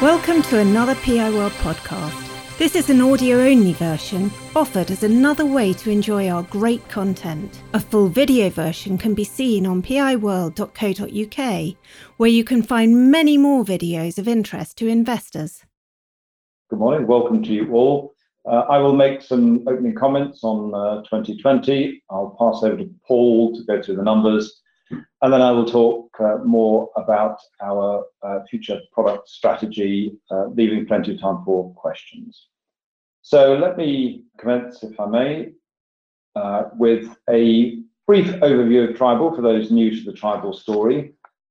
Welcome to another PI World podcast. This is an audio-only version offered as another way to enjoy our great content. A full video version can be seen on piworld.co.uk, where you can find many more videos of interest to investors. Good morning, welcome to you all. I will make some opening comments on 2020. I'll pass over to Paul to go through the numbers, and then I will talk more about our future product strategy, leaving plenty of time for questions. So let me commence, if I may, with a brief overview of Tribal for those new to the Tribal story.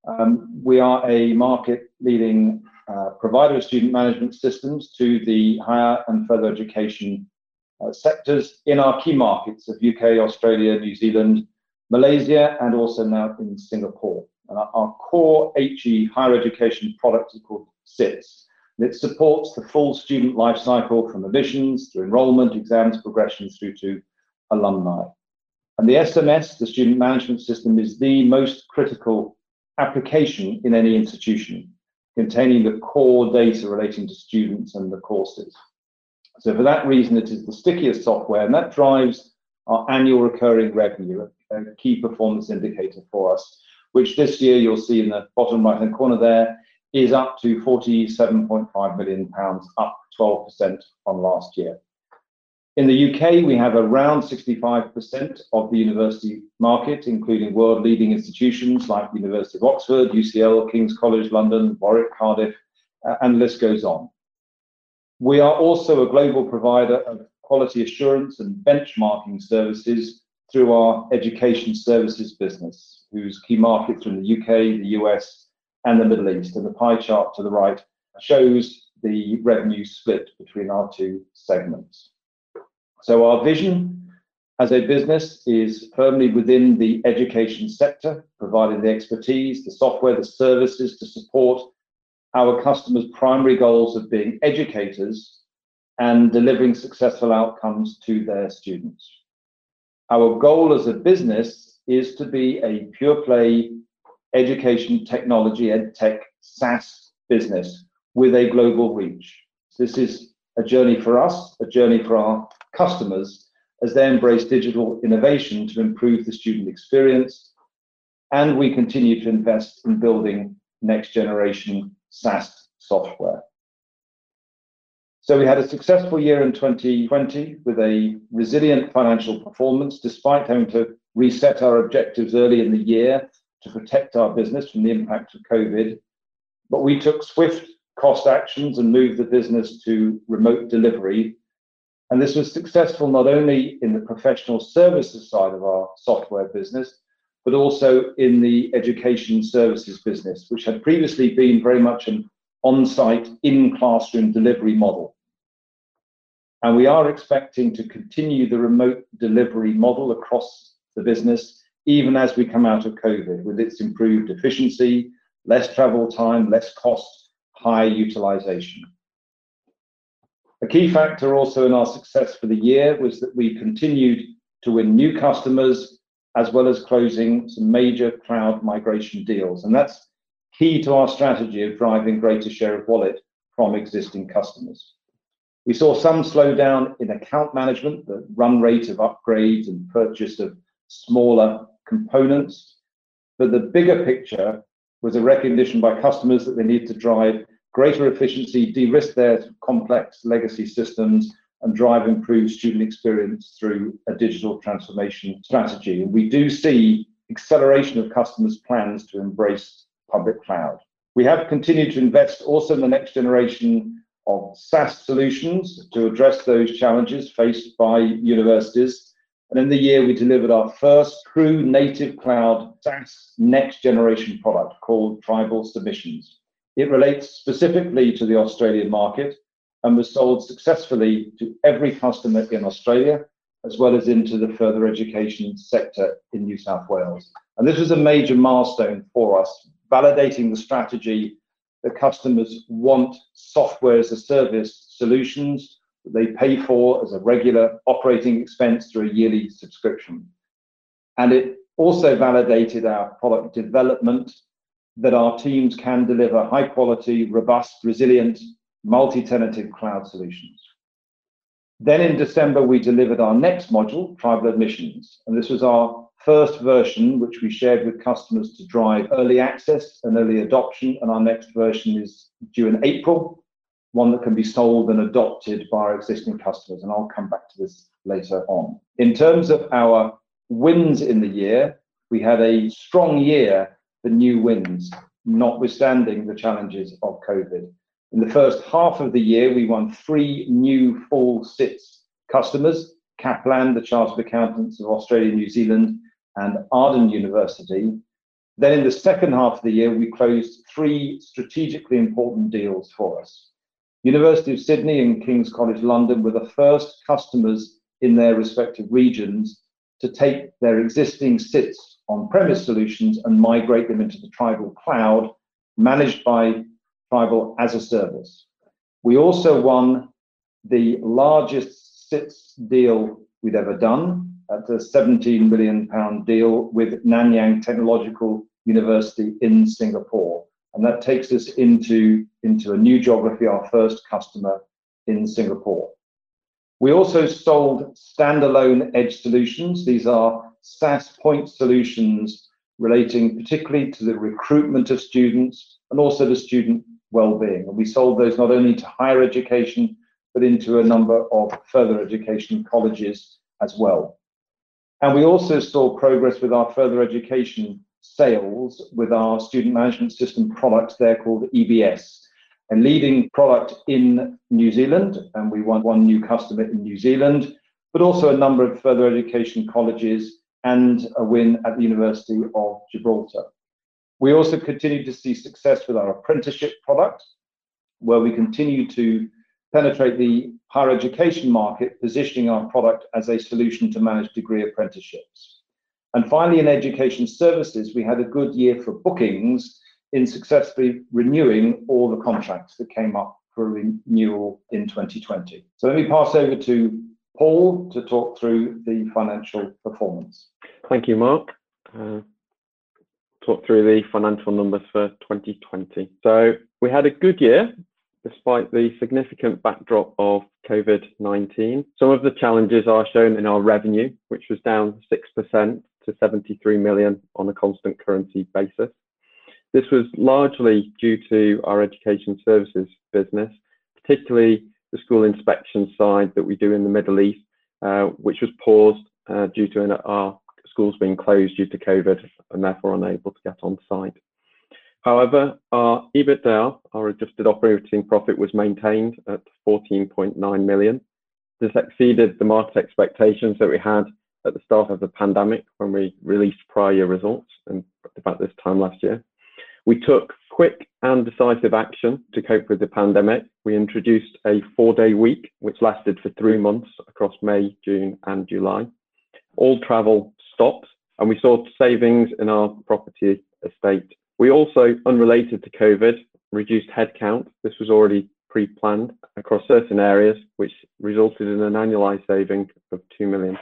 We are a market-leading provider of student management systems to the higher and further education sectors in our key markets of UK, Australia, New Zealand, Malaysia, and also now in Singapore. And our core HE higher education product is called SITS. And it supports the full student life cycle from admissions to enrolment, exams, progression through to alumni. And the SMS, the student management system, is the most critical application in any institution, containing the core data relating to students and the courses. So for that reason, it is the stickiest software, and that drives our annual recurring revenue, a key performance indicator for us, which this year you'll see in the bottom right-hand corner there is up to £47.5 million, up 12% on last year. In the UK, we have around 65% of the university market, including world-leading institutions like the University of Oxford, UCL, King's College London, Warwick, Cardiff, and the list goes on. We are also a global provider of quality assurance and benchmarking services through our education services business, whose key markets are in the UK, the US, and the Middle East. And the pie chart to the right shows the revenue split between our two segments. So our vision as a business is firmly within the education sector, providing the expertise, the software, the services to support our customers' primary goals of being educators and delivering successful outcomes to their students. Our goal as a business is to be a pure play education technology, EdTech, SaaS business with a global reach. This is a journey for us, a journey for our customers as they embrace digital innovation to improve the student experience, and we continue to invest in building next generation SaaS software. So we had a successful year in 2020 with a resilient financial performance, despite having to reset our objectives early in the year to protect our business from the impact of COVID. But we took swift cost actions and moved the business to remote delivery. And this was successful not only in the professional services side of our software business, but also in the education services business, which had previously been very much an on-site, in-classroom delivery model. And we are expecting to continue the remote delivery model across the business, even as we come out of COVID, with its improved efficiency, less travel time, less cost, high utilization. A key factor also in our success for the year was that we continued to win new customers, as well as closing some major cloud migration deals. And that's key to our strategy of driving greater share of wallet from existing customers. We saw some slowdown in account management, the run rate of upgrades and purchase of smaller components. But the bigger picture was a recognition by customers that they need to drive greater efficiency, de-risk their complex legacy systems, and drive improved student experience through a digital transformation strategy. And we do see acceleration of customers' plans to embrace public cloud. We have continued to invest also in the next generation of SaaS solutions to address those challenges faced by universities. And in the year, we delivered our first true native cloud SaaS next generation product called Tribal Submissions. It relates specifically to the Australian market and was sold successfully to every customer in Australia, as well as into the further education sector in New South Wales. And this was a major milestone for us, validating the strategy that customers want software as a service solutions that they pay for as a regular operating expense through a yearly subscription. And it also validated our product development that our teams can deliver high quality, robust, resilient, multi-tenanted cloud solutions. Then in December, we delivered our next module, Tribal Admissions. And this was our first version, which we shared with customers to drive early access and early adoption. And our next version is due in April, one that can be sold and adopted by our existing customers. And I'll come back to this later on. In terms of our wins in the year, we had a strong year for new wins, notwithstanding the challenges of COVID. In the first half of the year, we won 3 new full SITS customers, Kaplan, the Chartered Accountants of Australia and New Zealand, and Arden University. Then in the second half of the year, we closed 3 strategically important deals for us. University of Sydney and King's College London were the first customers in their respective regions to take their existing SITS on-premise solutions and migrate them into the Tribal Cloud, managed by Tribal as a service. We also won the largest SITS deal we'd ever done. That's a £17 million deal with Nanyang Technological University in Singapore. And that takes us into a new geography, our first customer in Singapore. We also sold standalone edge solutions. These are SaaS point solutions relating particularly to the recruitment of students and also to student well-being. And we sold those not only to higher education, but into a number of further education colleges as well. And we also saw progress with our further education sales with our student management system product there called EBS, a leading product in New Zealand. And we won 1 new customer in New Zealand, but also a number of further education colleges and a win at the University of Gibraltar. We also continue to see success with our apprenticeship product, where we continue to penetrate the higher education market, positioning our product as a solution to manage degree apprenticeships. And finally, in education services, we had a good year for bookings in successfully renewing all the contracts that came up for renewal in 2020. So let me pass over to Paul to talk through the financial performance. Thank you, Mark. Talk through the financial numbers for 2020. So we had a good year, despite the significant backdrop of COVID-19. Some of the challenges are shown in our revenue, which was down 6% to 73 million on a constant currency basis. This was largely due to our education services business, particularly the school inspection side that we do in the Middle East, which was paused due to our schools being closed due to COVID and therefore unable to get on site. However, our EBITDA, our adjusted operating profit, was maintained at 14.9 million. This exceeded the market expectations that we had at the start of the pandemic when we released prior year results, and about this time last year. We took quick and decisive action to cope with the pandemic. We introduced a 4-day week, which lasted for 3 months across May, June, and July. All travel stopped, and we saw savings in our property estate. We also, unrelated to COVID, reduced headcount. This was already pre-planned across certain areas, which resulted in an annualized saving of £2 million.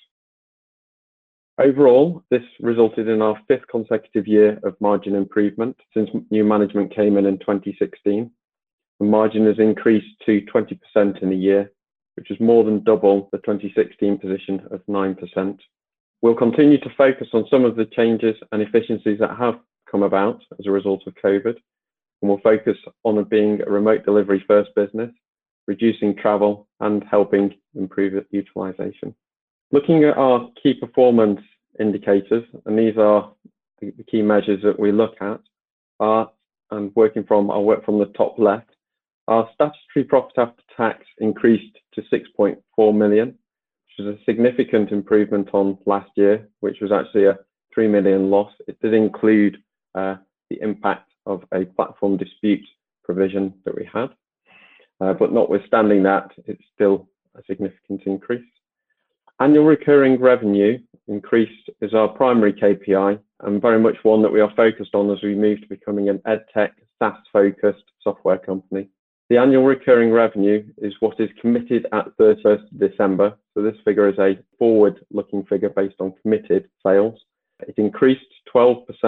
Overall, this resulted in our 5th consecutive year of margin improvement since new management came in 2016. The margin has increased to 20% in a year, which is more than double the 2016 position of 9%. We'll continue to focus on some of the changes and efficiencies that have come about as a result of COVID, and we'll focus on being a remote delivery first business, reducing travel and helping improve utilization. Looking at our key performance indicators, and these are the key measures that we look at, I'll work from the top left. Our statutory profit after tax increased to 6.4 million, which is a significant improvement on last year, which was actually a 3 million loss. It did include the impact of a platform dispute provision that we had, but notwithstanding that, it's still a significant increase. Annual recurring revenue increased is our primary KPI and very much one that we are focused on as we move to becoming an EdTech SaaS-focused software company. The annual recurring revenue is what is committed at 31st December. So this figure is a forward-looking figure based on committed sales. It increased 12%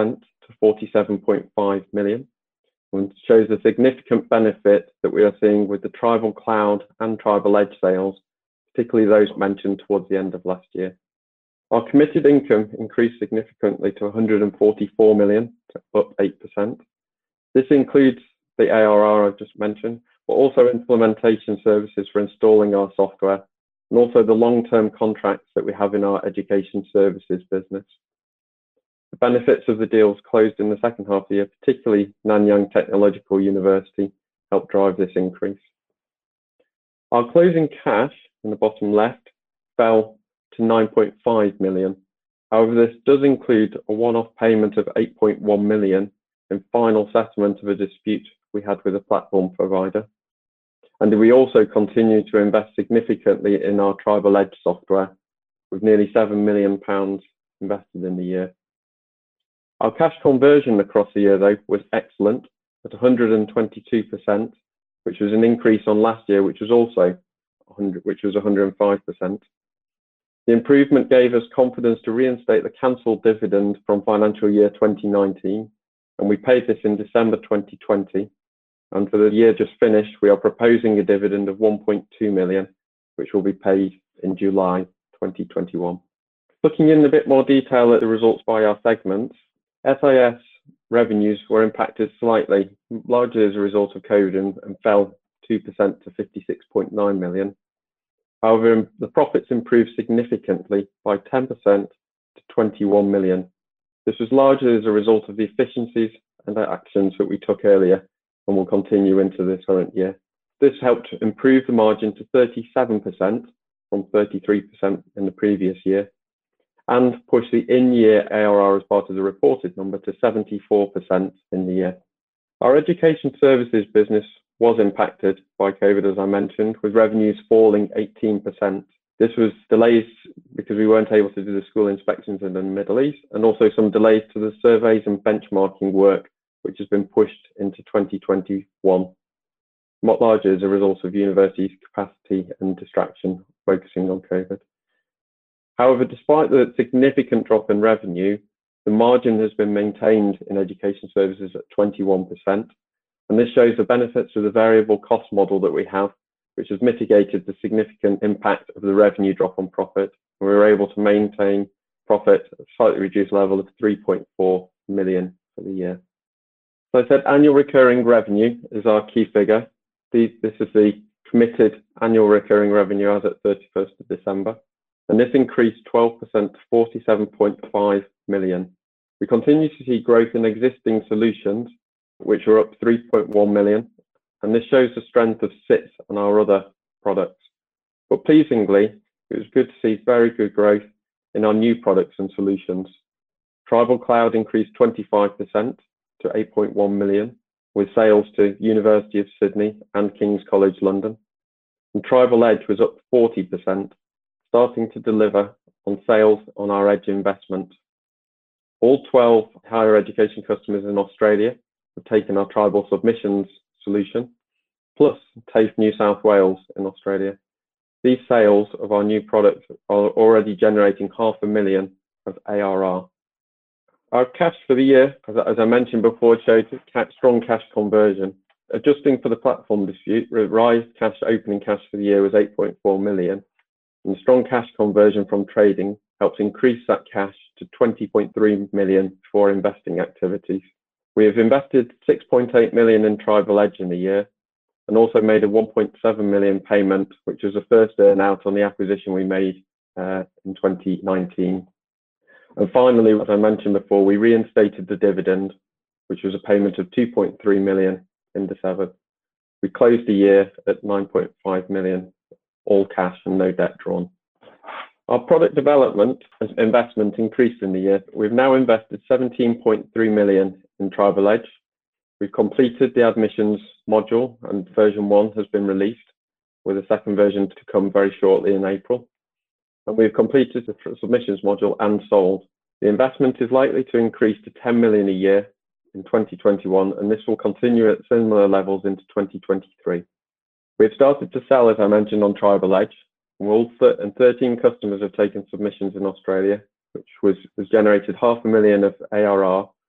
to 47.5 million, and shows the significant benefit that we are seeing with the Tribal Cloud and Tribal Edge sales, particularly those mentioned towards the end of last year. Our committed income increased significantly to 144 million, up 8%. This includes the ARR I've just mentioned, but also implementation services for installing our software, and also the long-term contracts that we have in our education services business. The benefits of the deals closed in the second half of the year, particularly Nanyang Technological University, helped drive this increase. Our closing cash in the bottom left fell to 9.5 million. However, this does include a one-off payment of 8.1 million in final settlement of a dispute we had with a platform provider. And we also continue to invest significantly in our Tribal Edge software, with nearly £7 million invested in the year. Our cash conversion across the year, though, was excellent at 122%, which was an increase on last year, which was 105%. The improvement gave us confidence to reinstate the cancelled dividend from financial year 2019, and we paid this in December 2020. And for the year just finished, we are proposing a dividend of 1.2 million, which will be paid in July 2021. Looking in a bit more detail at the results by our segments, SIS revenues were impacted slightly, largely as a result of COVID, and fell 2% to 56.9 million. However, the profits improved significantly by 10% to 21 million. This was largely as a result of the efficiencies and the actions that we took earlier and will continue into this current year. This helped improve the margin to 37% from 33% in the previous year, and push the in-year ARR as part of the reported number to 74% in the year. Our education services business was impacted by COVID, as I mentioned, with revenues falling 18%. This was delays because we weren't able to do the school inspections in the Middle East, and also some delays to the surveys and benchmarking work, which has been pushed into 2021, not largely as a result of universities' capacity and distraction focusing on COVID. However, despite the significant drop in revenue, the margin has been maintained in education services at 21%. And this shows the benefits of the variable cost model that we have, which has mitigated the significant impact of the revenue drop on profit. And we were able to maintain profit at a slightly reduced level of 3.4 million for the year. So I said annual recurring revenue is our key figure. This is the committed annual recurring revenue as at 31st of December. And this increased 12% to 47.5 million. We continue to see growth in existing solutions, which are up 3.1 million. And this shows the strength of SITS and our other products. But pleasingly, it was good to see very good growth in our new products and solutions. Tribal Cloud increased 25% to 8.1 million, with sales to University of Sydney and King's College London. And Tribal Edge was up 40%, starting to deliver on sales on our Edge investment. All 12 higher education customers in Australia have taken our Tribal Submissions solution, plus TAFE New South Wales in Australia. These sales of our new products are already generating £500,000 of ARR. Our cash for the year, as I mentioned before, showed strong cash conversion. Adjusting for the platform dispute, Rise cash opening cash for the year was 8.4 million. And strong cash conversion from trading helps increase that cash to 20.3 million for investing activities. We have invested 6.8 million in Tribal Edge in the year, and also made a 1.7 million payment, which was the first earn-out on the acquisition we made in 2019. And finally, as I mentioned before, we reinstated the dividend, which was a payment of 2.3 million in December. We closed the year at 9.5 million, all cash and no debt drawn. Our product development investment increased in the year. We've now invested 17.3 million in Tribal Edge. We've completed the admissions module, and version 1 has been released, with a second version to come very shortly in April. And we've completed the submissions module and sold. The investment is likely to increase to 10 million a year in 2021, and this will continue at similar levels into 2023. We've started to sell, as I mentioned, on Tribal Edge, and 13 customers have taken submissions in Australia, which has generated £500,000 of ARR,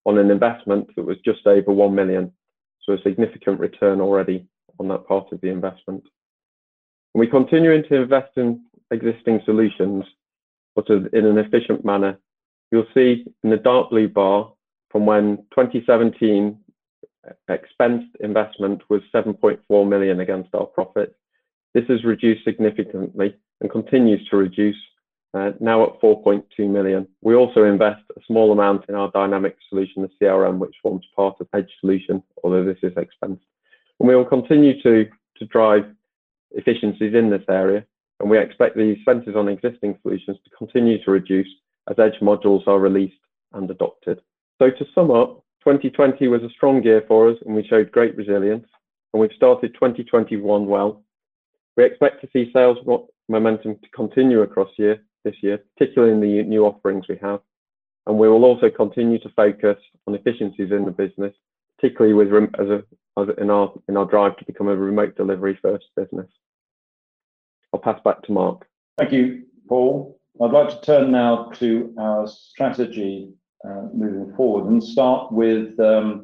on an investment that was just over 1 million. So a significant return already on that part of the investment. And we continue to invest in existing solutions, but in an efficient manner. You'll see in the dark blue bar from when 2017 expensed investment was 7.4 million against our profit. This has reduced significantly and continues to reduce, now at 4.2 million. We also invest a small amount in our Dynamics solution, the CRM, which forms part of Edge solution, although this is expensed. And we will continue to drive efficiencies in this area, and we expect the expenses on existing solutions to continue to reduce as Edge modules are released and adopted. So to sum up, 2020 was a strong year for us, and we showed great resilience, and we've started 2021 well. We expect to see sales momentum to continue across this year, particularly in the new offerings we have, and we will also continue to focus on efficiencies in the business, particularly with in our drive to become a remote delivery first business. I'll pass back to Mark. Thank you, Paul. I'd like to turn now to our strategy moving forward and start with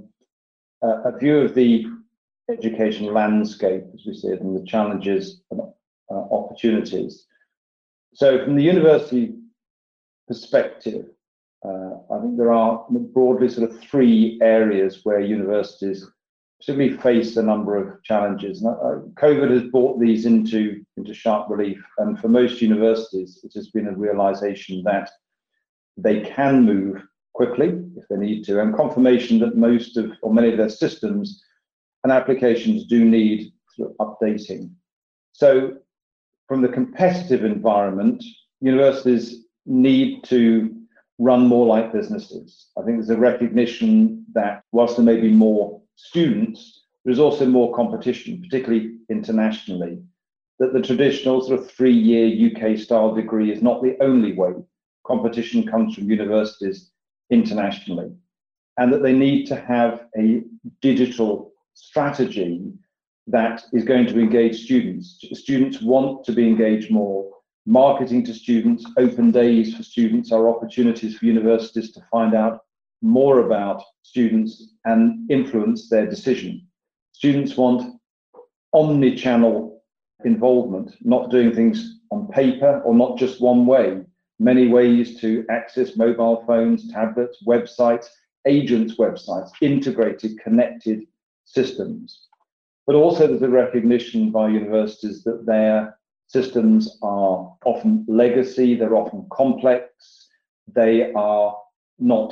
a view of the education landscape as we see it and the challenges and opportunities. So from the university perspective, I think there are broadly sort of three areas where universities particularly face a number of challenges. COVID has brought these into sharp relief, and for most universities, it has been a realization that they can move quickly if they need to, and confirmation that most of or many of their systems and applications do need sort of updating. So from the competitive environment, universities need to run more like businesses. I think there's a recognition that whilst there may be more students, there's also more competition, particularly internationally, that the traditional sort of 3-year UK style degree is not the only way. Competition comes from universities internationally, and that they need to have a digital strategy that is going to engage students. Students want to be engaged more. Marketing to students, open days for students are opportunities for universities to find out more about students and influence their decision. Students want omni-channel involvement, not doing things on paper or not just one way. Many ways to access mobile phones, tablets, websites, agents' websites, integrated, connected systems. But also there's a recognition by universities that their systems are often legacy, they're often complex, they are not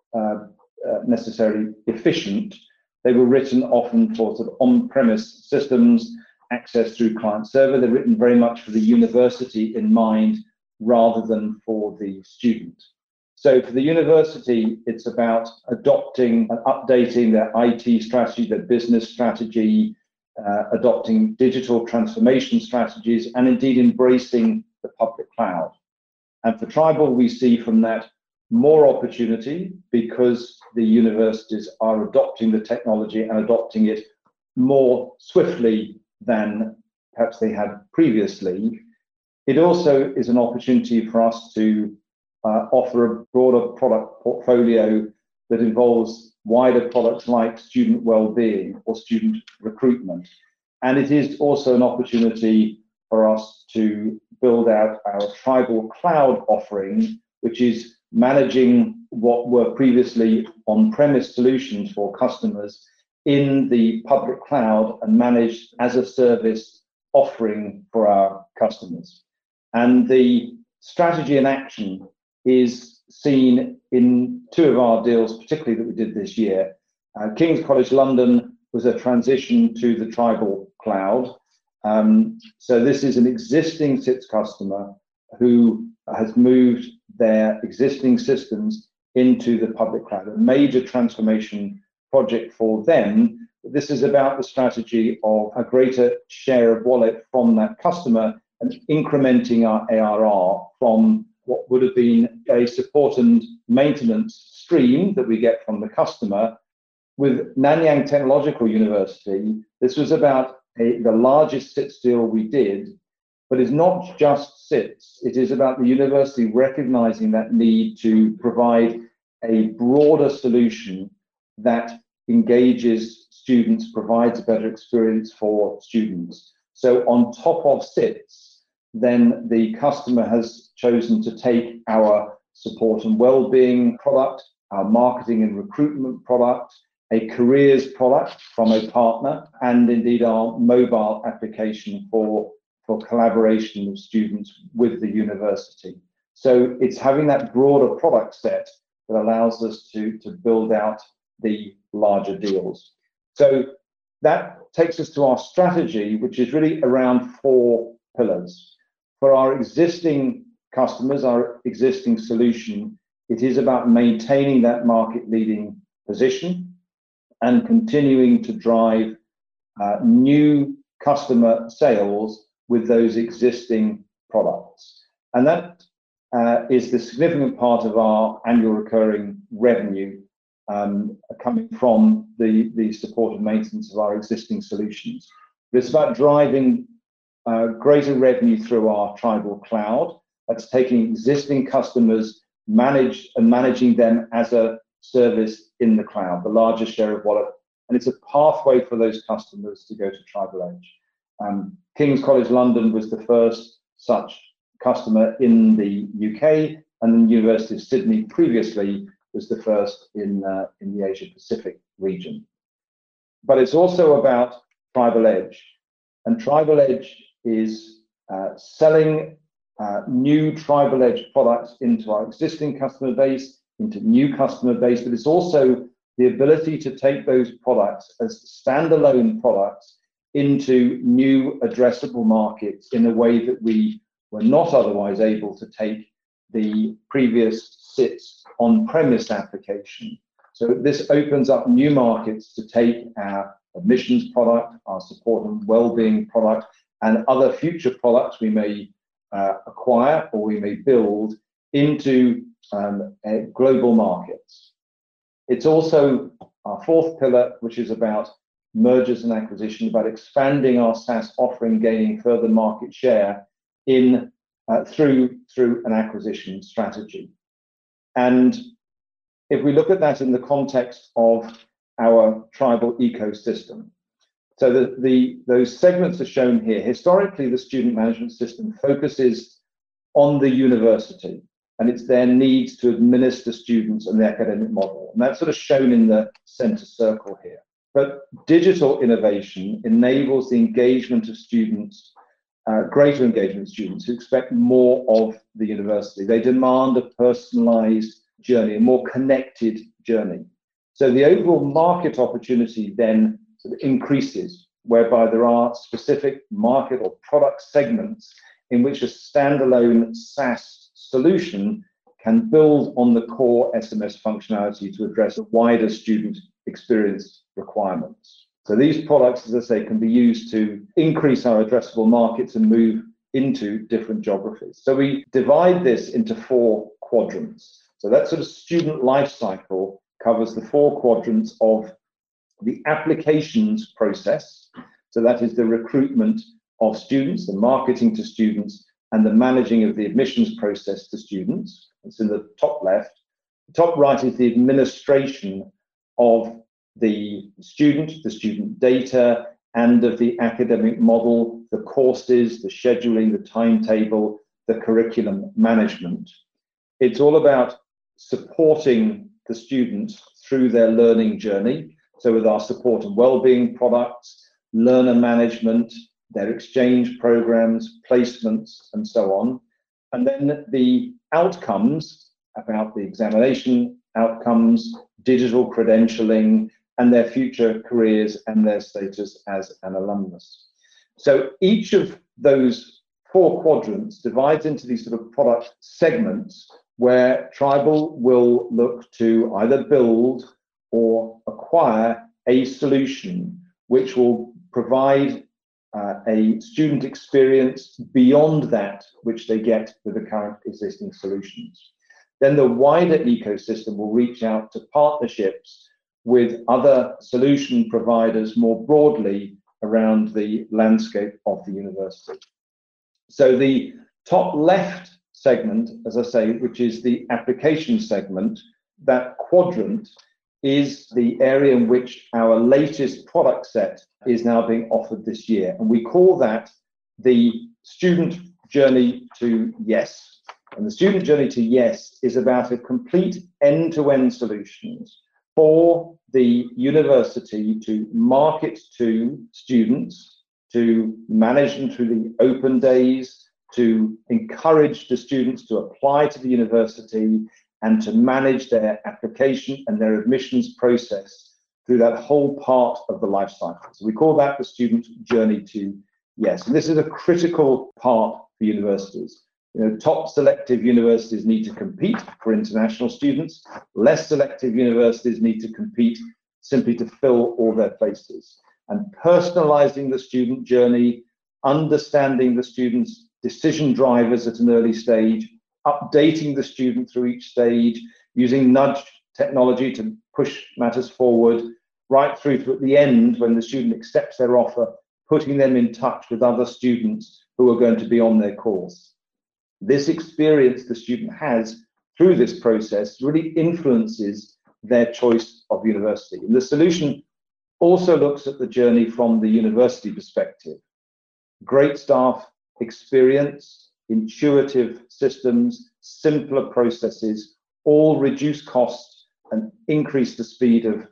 necessarily efficient. They were written often for sort of on-premise systems, access through client server. They're written very much for the university in mind rather than for the student. So for the university, it's about adopting and updating their IT strategy, their business strategy, adopting digital transformation strategies, and indeed embracing the public cloud. And for Tribal, we see from that more opportunity because the universities are adopting the technology and adopting it more swiftly than perhaps they had previously. It also is an opportunity for us to offer a broader product portfolio that involves wider products like student well-being or student recruitment. And it is also an opportunity for us to build out our Tribal cloud offering, which is managing what were previously on-premise solutions for customers in the public cloud and managed as a service offering for our customers. And the strategy in action is seen in two of our deals, particularly that we did this year. King's College London was a transition to the Tribal cloud. So this is an existing SITS customer who has moved their existing systems into the public cloud, a major transformation project for them. This is about the strategy of a greater share of wallet from that customer and incrementing our ARR from what would have been a support and maintenance stream that we get from the customer. With Nanyang Technological University, this was about the largest SITS deal we did, but it's not just SITS. It is about the university recognizing that need to provide a broader solution that engages students, provides a better experience for students. So on top of SITS, then the customer has chosen to take our support and well-being product, our marketing and recruitment product, a careers product from a partner, and indeed our mobile application for collaboration of students with the university. So it's having that broader product set that allows us to build out the larger deals. So that takes us to our strategy, which is really around 4 pillars. For our existing customers, our existing solution, it is about maintaining that market leading position and continuing to drive new customer sales with those existing products. And that is the significant part of our annual recurring revenue coming from the support and maintenance of our existing solutions. But it's about driving greater revenue through our Tribal Cloud. That's taking existing customers, managing them as a service in the cloud, the largest share of wallet. And it's a pathway for those customers to go to Tribal Edge. King's College London was the first such customer in the UK, and the University of Sydney previously was the first in the Asia Pacific region. But it's also about Tribal Edge, and Tribal Edge is selling new Tribal Edge products into our existing customer base, into new customer base, but it's also the ability to take those products as standalone products into new addressable markets in a way that we were not otherwise able to take the previous SITS on-premise application. So this opens up new markets to take our admissions product, our support and well-being product, and other future products we may acquire or we may build into global markets. It's also our 4th pillar, which is about mergers and acquisition, about expanding our SaaS offering, gaining further market share in through an acquisition strategy. And if we look at that in the context of our tribal ecosystem, so those segments are shown here. Historically, the student management system focuses on the university, and it's their needs to administer students and the academic model. And that's sort of shown in the center circle here. But digital innovation enables the engagement of students, greater engagement of students who expect more of the university. They demand a personalized journey, a more connected journey. So the overall market opportunity then sort of increases, whereby there are specific market or product segments in which a standalone SaaS solution can build on the core SMS functionality to address a wider student experience requirements. So these products, as I say, can be used to increase our addressable markets and move into different geographies. So we divide this into 4 quadrants. So that sort of student life cycle covers the 4 quadrants of the applications process. So that is the recruitment of students, the marketing to students, and the managing of the admissions process to students. It's in the top left. The top right is the administration of the student data, and of the academic model, the courses, the scheduling, the timetable, the curriculum management. It's all about supporting the students through their learning journey. So with our support and well-being products, learner management, their exchange programs, placements, and so on. And then the outcomes about the examination outcomes, digital credentialing, and their future careers and their status as an alumnus. So each of those 4 quadrants divides into these sort of product segments where Tribal will look to either build or acquire a solution which will provide a student experience beyond that which they get with the current existing solutions. Then the wider ecosystem will reach out to partnerships with other solution providers more broadly around the landscape of the university. So the top left segment, as I say, which is the application segment, that quadrant is the area in which our latest product set is now being offered this year. And we call that the student journey to yes. And the student journey to yes is about a complete end-to-end solutions for the university to market to students, to manage them through the open days, to encourage the students to apply to the university, and to manage their application and their admissions process through that whole part of the life cycle. So we call that the student journey to yes. And this is a critical part for universities. Top selective universities need to compete for international students. Less selective universities need to compete simply to fill all their places. And personalizing the student journey, understanding the students' decision drivers at an early stage, updating the student through each stage, using nudge technology to push matters forward, right through to at the end when the student accepts their offer, putting them in touch with other students who are going to be on their course. This experience the student has through this process really influences their choice of university. And the solution also looks at the journey from the university perspective. Great staff experience, intuitive systems, simpler processes, all reduce costs and increase the speed of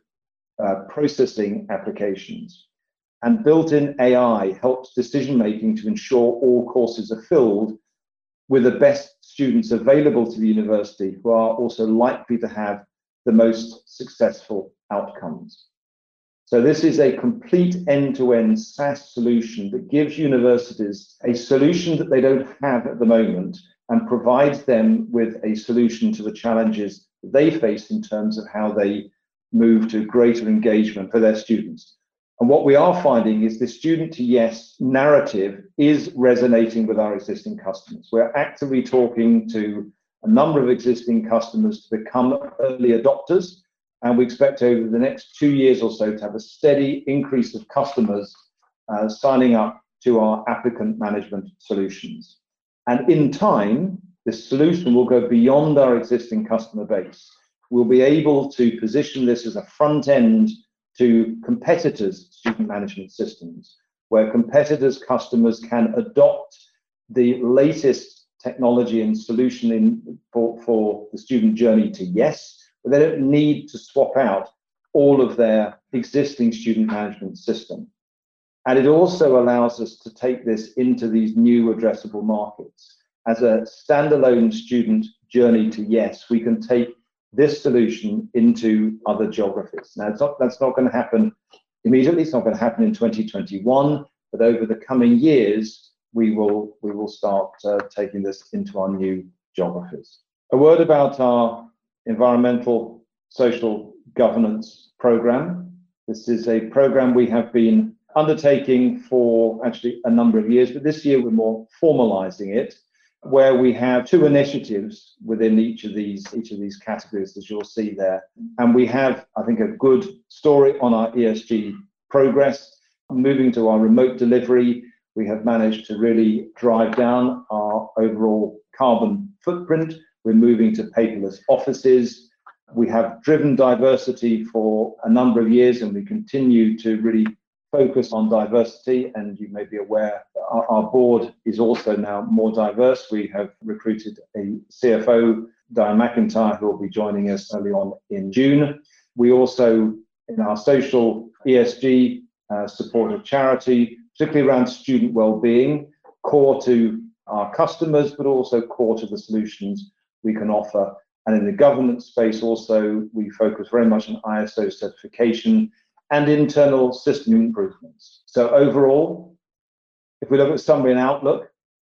processing applications. And built-in AI helps decision-making to ensure all courses are filled with the best students available to the university who are also likely to have the most successful outcomes. So this is a complete end-to-end SaaS solution that gives universities a solution that they don't have at the moment and provides them with a solution to the challenges that they face in terms of how they move to greater engagement for their students. And what we are finding is the student to yes narrative is resonating with our existing customers. We're actively talking to a number of existing customers to become early adopters. And we expect over the next 2 years or so to have a steady increase of customers signing up to our applicant management solutions. And in time, this solution will go beyond our existing customer base. We'll be able to position this as a front end to competitors' student management systems, where competitors' customers can adopt the latest technology and solution for the student journey to yes, but they don't need to swap out all of their existing student management system. And it also allows us to take this into these new addressable markets. As a standalone student journey to yes, we can take this solution into other geographies. Now, that's not going to happen immediately. It's not going to happen in 2021, but over the coming years, we will start taking this into our new geographies. A word about our environmental social governance program. This is a program we have been undertaking for actually a number of years, but this year we're more formalizing it, where we have 2 initiatives within each of these categories, as you'll see there. And we have, I think, a good story on our ESG progress. Moving to our remote delivery, we have managed to really drive down our overall carbon footprint. We're moving to paperless offices. We have driven diversity for a number of years, and we continue to really focus on diversity. And you may be aware our board is also now more diverse. We have recruited a CFO, Diane McIntyre, who will be joining us early on in June. We also, in our social ESG, support a charity, particularly around student well-being, core to our customers, but also core to the solutions we can offer. And in the governance space also, we focus very much on ISO certification and internal system improvements. So overall, if we look at summary and outlook,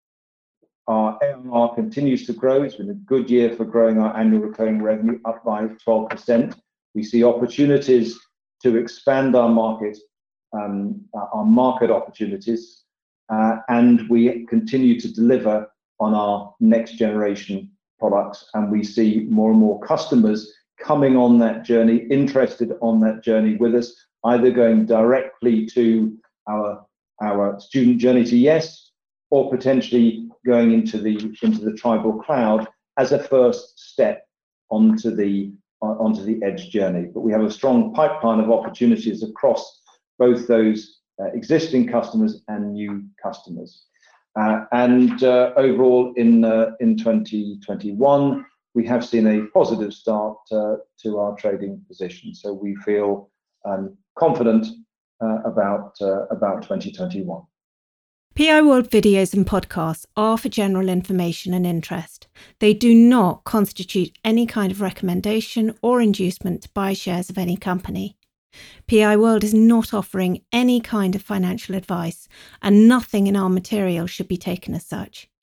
our ARR continues to grow. It's been a good year for growing our annual recurring revenue, up by 12%. We see opportunities to expand our market opportunities, and we continue to deliver on our next generation products. And we see more and more customers coming on that journey, interested on that journey with us, either going directly to our student journey to yes, or potentially going into the tribal cloud as a first step onto the onto the Edge journey. But we have a strong pipeline of opportunities across both those existing customers and new customers. Overall, in 2021, we have seen a positive start to our trading position. So we feel confident about 2021. PI World videos and podcasts are for general information and interest. They do not constitute any kind of recommendation or inducement to buy shares of any company. PI World is not offering any kind of financial advice, and nothing in our material should be taken as such.